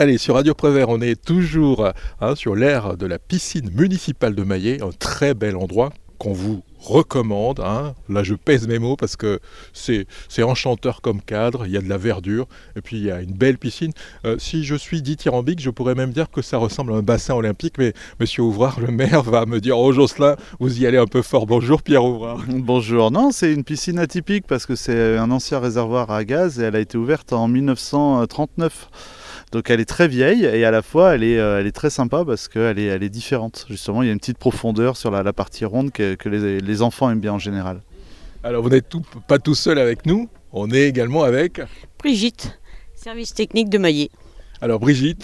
Allez, sur Radio Prévert, on est toujours sur l'aire de la piscine municipale de Maillé, un très bel endroit qu'on vous recommande. Là, je pèse mes mots parce que c'est enchanteur comme cadre, il y a de la verdure et puis il y a une belle piscine. Si je suis dithyrambique, je pourrais même dire que ça ressemble à un bassin olympique, mais Monsieur Ouvrard, le maire, va me dire « Oh Jocelyn, vous y allez un peu fort. » Bonjour Pierre Ouvrard. Bonjour. Non, c'est une piscine atypique parce que c'est un ancien réservoir à gaz et elle a été ouverte en 1939. Donc elle est très vieille et à la fois elle est très sympa parce qu'elle est différente. Justement, il y a une petite profondeur sur la partie ronde que les enfants aiment bien en général. Alors vous n'êtes pas tout seul avec nous, on est également avec Brigitte, service technique de Maillé. Alors Brigitte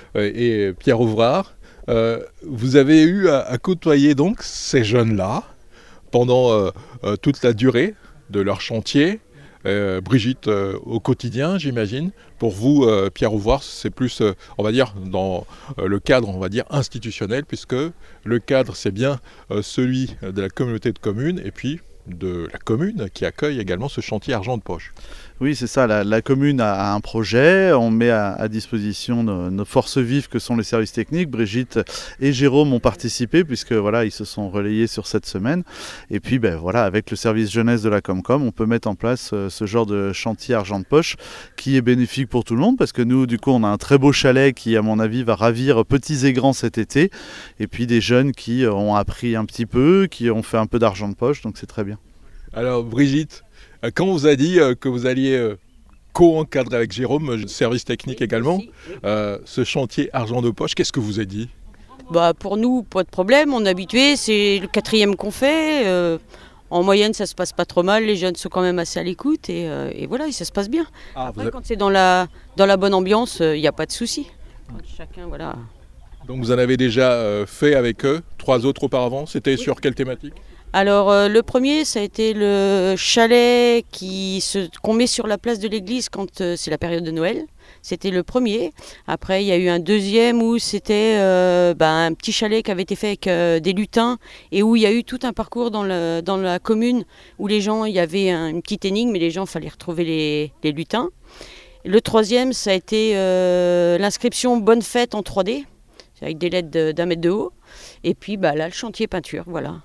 et Pierre Ouvrard, vous avez eu à côtoyer donc ces jeunes-là pendant toute la durée de leur chantier. Brigitte, au quotidien, j'imagine. Pour vous, Pierre Ouvrard, c'est plus, on va dire, dans le cadre, on va dire, institutionnel, puisque le cadre, c'est bien celui de la communauté de communes et puis de la commune qui accueille également ce chantier argent de poche. Oui, c'est ça. La commune a un projet. On met à disposition nos forces vives que sont les services techniques. Brigitte et Jérôme ont participé puisque voilà, ils se sont relayés sur cette semaine. Et puis voilà, avec le service jeunesse de la Comcom, on peut mettre en place ce genre de chantier argent de poche qui est bénéfique pour tout le monde parce que nous, du coup, on a un très beau chalet qui, à mon avis, va ravir petits et grands cet été. Et puis des jeunes qui ont appris un petit peu, qui ont fait un peu d'argent de poche, donc c'est très bien. Alors Brigitte, quand on vous a dit que vous alliez co-encadrer avec Jérôme, service technique également, ce chantier argent de poche, qu'est-ce que vous avez dit ? Pour nous, pas de problème, on est habitués, c'est le 4e qu'on fait. En moyenne, ça se passe pas trop mal, les jeunes sont quand même assez à l'écoute et voilà, ça se passe bien. Après, quand c'est dans la bonne ambiance, il n'y a pas de souci. Chacun, voilà. Donc vous en avez déjà fait avec eux, 3 autres auparavant, c'était sur quelle thématique ? Alors le premier, ça a été le chalet qu'on met sur la place de l'église quand c'est la période de Noël. C'était le premier. Après, il y a eu un deuxième où c'était un petit chalet qui avait été fait avec des lutins et où il y a eu tout un parcours dans la commune où les gens, il y avait une petite énigme et les gens, il fallait retrouver les lutins. Le troisième, ça a été l'inscription Bonne Fête en 3D, avec des lettres d'1 mètre de haut. Et puis là, le chantier peinture, voilà.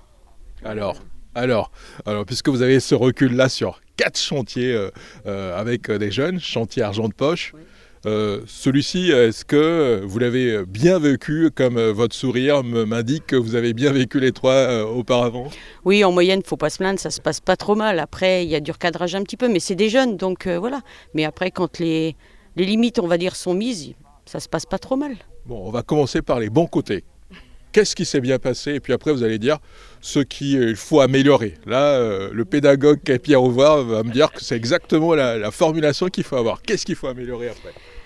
Alors, puisque vous avez ce recul-là sur 4 chantiers avec des jeunes, chantier argent de poche, celui-ci, est-ce que vous l'avez bien vécu comme votre sourire m'indique que vous avez bien vécu les 3 auparavant ? Oui, en moyenne, il ne faut pas se plaindre, ça se passe pas trop mal. Après, il y a du recadrage un petit peu, mais c'est des jeunes, donc voilà. Mais après, quand les limites, on va dire, sont mises, ça se passe pas trop mal. Bon, on va commencer par les bons côtés. Qu'est-ce qui s'est bien passé ? Et puis après, vous allez dire ce qu'il faut améliorer. Là, le pédagogue Pierre Ouvrard va me dire que c'est exactement la formulation qu'il faut avoir. Qu'est-ce qu'il faut améliorer après ?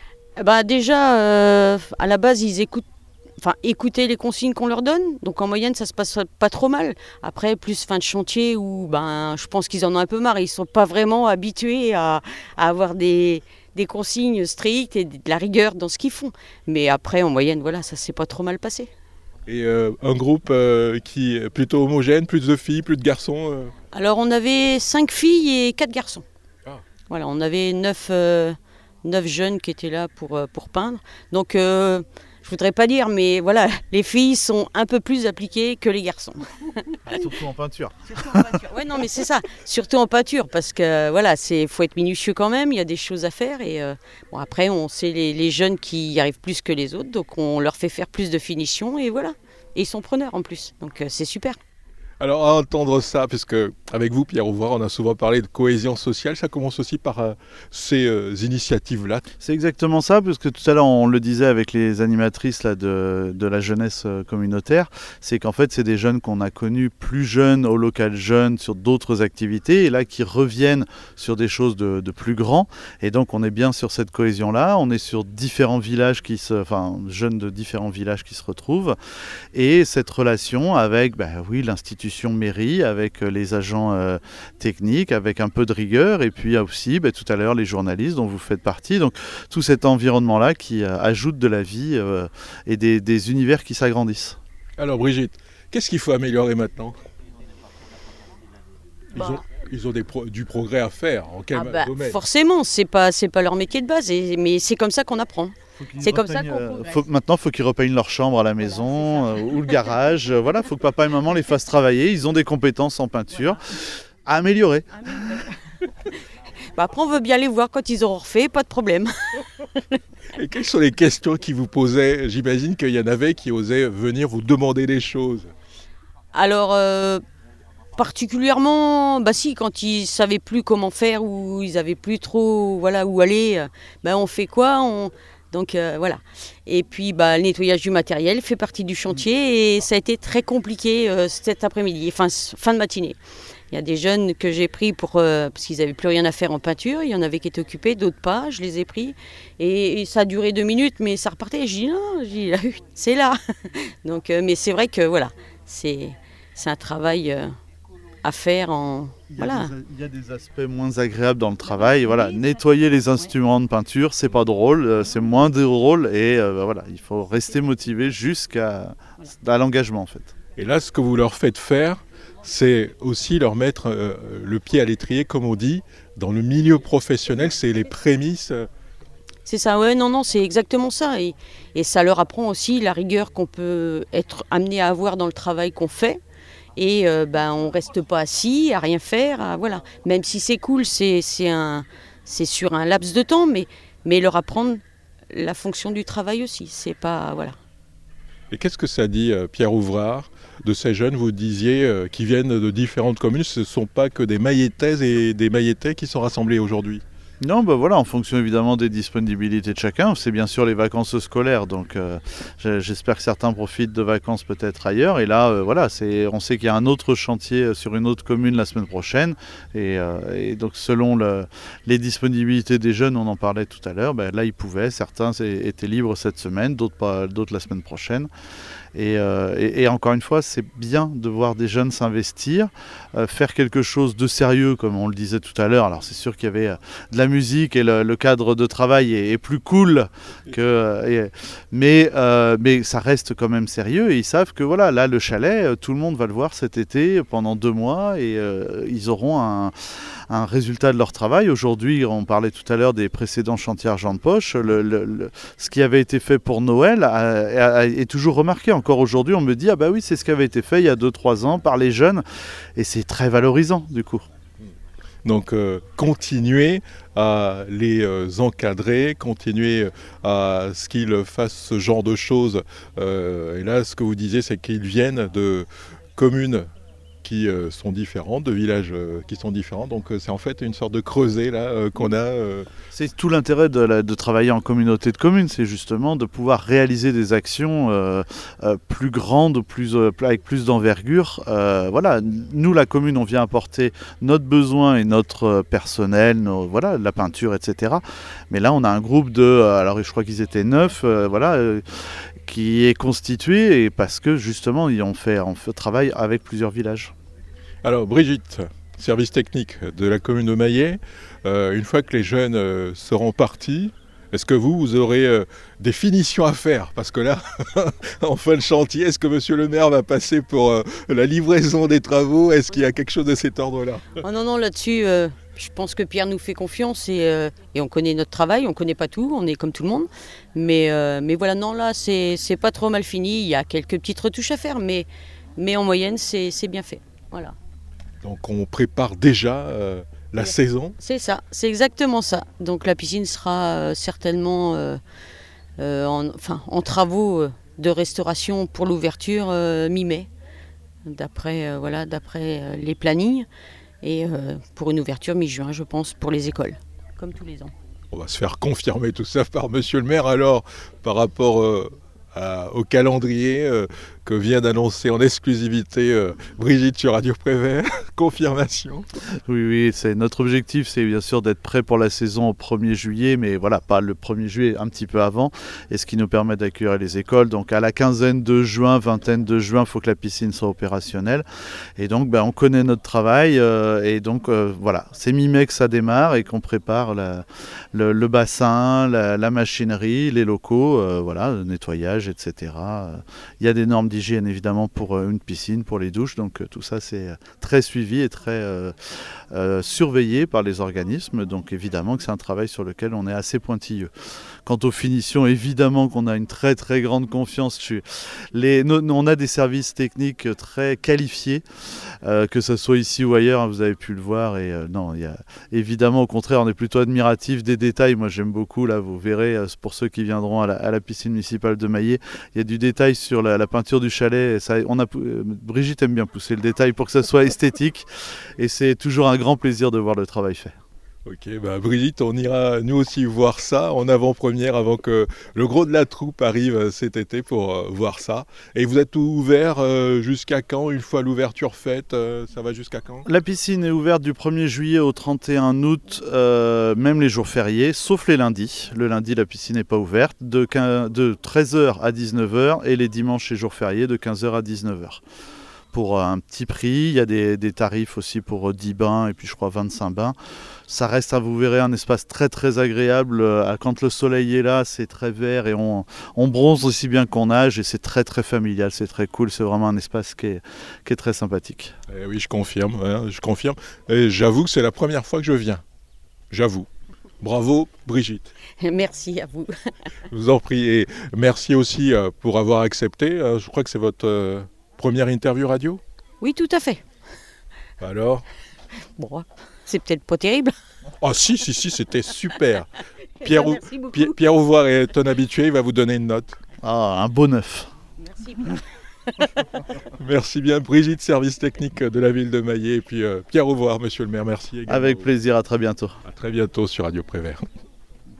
Déjà, à la base, ils écouter les consignes qu'on leur donne. Donc en moyenne, ça se passe pas trop mal. Après, plus fin de chantier où je pense qu'ils en ont un peu marre. Ils sont pas vraiment habitués à avoir des consignes strictes et de la rigueur dans ce qu'ils font. Mais après, en moyenne, voilà, ça s'est pas trop mal passé. Et un groupe qui est plutôt homogène, plus de filles, plus de garçons Alors on avait 5 filles et 4 garçons. Ah. Voilà, on avait 9 jeunes qui étaient là pour peindre. Donc je voudrais pas dire, mais voilà, les filles sont un peu plus appliquées que les garçons. Surtout en peinture. Ouais, non, mais c'est ça. Surtout en peinture, parce que voilà, faut être minutieux quand même. Il y a des choses à faire et après, on sait les jeunes qui y arrivent plus que les autres, donc on leur fait faire plus de finition et voilà. Et ils sont preneurs en plus, donc c'est super. Alors à entendre ça, puisque avec vous Pierre Ouvrard, on a souvent parlé de cohésion sociale, ça commence aussi par ces initiatives-là. C'est exactement ça, puisque tout à l'heure on le disait avec les animatrices là, de la jeunesse communautaire, c'est qu'en fait c'est des jeunes qu'on a connus plus jeunes au local jeune sur d'autres activités et là qui reviennent sur des choses de plus grands et donc on est bien sur cette cohésion-là, on est sur différents villages jeunes de différents villages qui se retrouvent et cette relation avec l'institution mairie, avec les agents techniques, avec un peu de rigueur et puis aussi tout à l'heure les journalistes dont vous faites partie. Donc tout cet environnement-là qui ajoute de la vie et des univers qui s'agrandissent. Alors Brigitte, qu'est-ce qu'il faut améliorer maintenant ? Ils ont du progrès à faire. En quel domaine? Forcément, c'est pas leur métier de base, mais c'est comme ça qu'on apprend. C'est comme ça qu'on progresse. Maintenant, il faut qu'ils repeignent leur chambre à la maison ou le garage. Voilà, il faut que papa et maman les fassent travailler. Ils ont des compétences en peinture à améliorer. Après, on veut bien les voir quand ils auront refait, pas de problème. Et quelles sont les questions qu'ils vous posaient? J'imagine qu'il y en avait qui osaient venir vous demander des choses. Alors, particulièrement, si, quand ils savaient plus comment faire ou ils avaient plus trop, où aller, on fait quoi? Donc voilà. Et puis le nettoyage du matériel fait partie du chantier et ça a été très compliqué cet après-midi, fin de matinée. Il y a des jeunes que j'ai pris parce qu'ils n'avaient plus rien à faire en peinture. Il y en avait qui étaient occupés, d'autres pas. Je les ai pris. Et ça a duré 2 minutes, mais ça repartait. Je dis non, c'est là. Donc, mais c'est vrai que c'est un travail à faire Il y a des aspects moins agréables dans le travail. Voilà, nettoyer les instruments de peinture, c'est pas drôle, c'est moins drôle. Et il faut rester motivé jusqu'à l'engagement en fait. Et là, ce que vous leur faites faire, c'est aussi leur mettre le pied à l'étrier, comme on dit, dans le milieu professionnel, c'est les prémices. C'est ça, ouais, non, c'est exactement ça. Et ça leur apprend aussi la rigueur qu'on peut être amené à avoir dans le travail qu'on fait. Et on reste pas assis à rien faire, voilà. Même si c'est cool, c'est sur un laps de temps, mais leur apprendre la fonction du travail aussi. C'est pas, voilà. Et qu'est-ce que ça dit, Pierre Ouvrard, de ces jeunes, vous disiez, qui viennent de différentes communes? Ce ne sont pas que des Mayétaises et des Mayétais qui sont rassemblés aujourd'hui? Non, en fonction évidemment des disponibilités de chacun. C'est bien sûr les vacances scolaires, donc j'espère que certains profitent de vacances peut-être ailleurs. Et là, on sait qu'il y a un autre chantier sur une autre commune la semaine prochaine. Et donc selon les disponibilités des jeunes, on en parlait tout à l'heure, là ils pouvaient, certains étaient libres cette semaine, d'autres la semaine prochaine. Et encore une fois, c'est bien de voir des jeunes s'investir, faire quelque chose de sérieux, comme on le disait tout à l'heure. Alors c'est sûr qu'il y avait de la musique et le cadre de travail est plus cool, mais ça reste quand même sérieux. Et ils savent que là, le chalet, tout le monde va le voir cet été pendant 2 mois et ils auront un résultat de leur travail. Aujourd'hui, on parlait tout à l'heure des précédents chantiers argent de poche. Ce qui avait été fait pour Noël est toujours remarqué. Encore aujourd'hui, on me dit oui, c'est ce qui avait été fait il y a 2-3 ans par les jeunes. Et c'est très valorisant du coup. Donc continuer à les encadrer, continuer à ce qu'ils fassent ce genre de choses. Et là, ce que vous disiez, c'est qu'ils viennent de communes qui sont différentes, de villages qui sont différents. Donc c'est en fait une sorte de creuset là qu'on a. C'est tout l'intérêt de travailler en communauté de communes, c'est justement de pouvoir réaliser des actions plus grandes, avec plus d'envergure. Nous la commune, on vient apporter notre besoin et notre personnel, la peinture, etc. Mais là, on a un groupe alors je crois qu'ils étaient 9, qui est constitué et parce que justement on fait travail avec plusieurs villages. Alors Brigitte, service technique de la commune de Mayet, une fois que les jeunes seront partis, est-ce que vous aurez des finitions à faire? Parce que là, en fin de chantier, est-ce que monsieur le maire va passer pour la livraison des travaux? Est-ce qu'il y a quelque chose de cet ordre-là? Oh non, là-dessus, je pense que Pierre nous fait confiance et on connaît notre travail, on ne connaît pas tout, on est comme tout le monde. Mais voilà, non, là, c'est pas trop mal fini. Il y a quelques petites retouches à faire, mais en moyenne, c'est bien fait. Voilà. Donc on prépare déjà la saison? C'est ça, c'est exactement ça. Donc la piscine sera certainement en travaux de restauration pour l'ouverture mi-mai, d'après les plannings, et pour une ouverture mi-juin, je pense, pour les écoles, comme tous les ans. On va se faire confirmer tout ça par monsieur le maire alors, par rapport au calendrier que vient d'annoncer en exclusivité Brigitte sur Radio Prévert. Confirmation. Oui, c'est notre objectif, c'est bien sûr d'être prêt pour la saison au 1er juillet, mais pas le 1er juillet, un petit peu avant, et ce qui nous permet d'accueillir les écoles. Donc à la vingtaine de juin, il faut que la piscine soit opérationnelle. Et donc on connaît notre travail, et donc c'est mi-mai que ça démarre et qu'on prépare le bassin, la machinerie, les locaux, le nettoyage, etc. Il y a des normes d'hygiène évidemment pour une piscine, pour les douches. Donc tout ça c'est très suivi et très surveillé par les organismes. Donc évidemment que c'est un travail sur lequel on est assez pointilleux. Quant aux finitions, évidemment qu'on a une très très grande confiance. On a des services techniques très qualifiés, que ce soit ici ou ailleurs, hein, vous avez pu le voir. Et non, évidemment au contraire, on est plutôt admiratif des détails. Moi j'aime beaucoup, là vous verrez, pour ceux qui viendront à la piscine municipale de Maillé, il y a du détail sur la peinture du chalet. Brigitte aime bien pousser le détail pour que ça soit esthétique et c'est toujours un grand plaisir de voir le travail fait. Ok, Brigitte, on ira nous aussi voir ça en avant-première avant que le gros de la troupe arrive cet été pour voir ça. Et vous êtes ouvert jusqu'à quand? Une fois l'ouverture faite, ça va jusqu'à quand? La piscine est ouverte du 1er juillet au 31 août, même les jours fériés, sauf les lundis. Le lundi, la piscine n'est pas ouverte, de 13h à 19h et les dimanches et jours fériés de 15h à 19h. Pour un petit prix, il y a des tarifs aussi pour 10 bains et puis je crois 25 bains. Ça reste, vous verrez, un espace très très agréable. Quand le soleil est là, c'est très vert et on bronze aussi bien qu'on nage et c'est très très familial, c'est très cool. C'est vraiment un espace qui est très sympathique. Eh oui, je confirme, hein, je confirme. Et j'avoue que c'est la première fois que je viens. J'avoue. Bravo Brigitte. Merci à vous. Je vous en prie et merci aussi pour avoir accepté. Je crois que c'est votre première interview radio? Oui, tout à fait. Alors? Bon, c'est peut-être pas terrible. Oh si, c'était super. Pierre Merci Ouvrard est un habitué, il va vous donner une note. Ah, un beau 9. Merci. Merci bien Brigitte, service technique de la ville de Maillé, et puis Pierre Ouvrard, monsieur le maire, merci également. Avec plaisir, à très bientôt. À très bientôt sur Radio Prévert.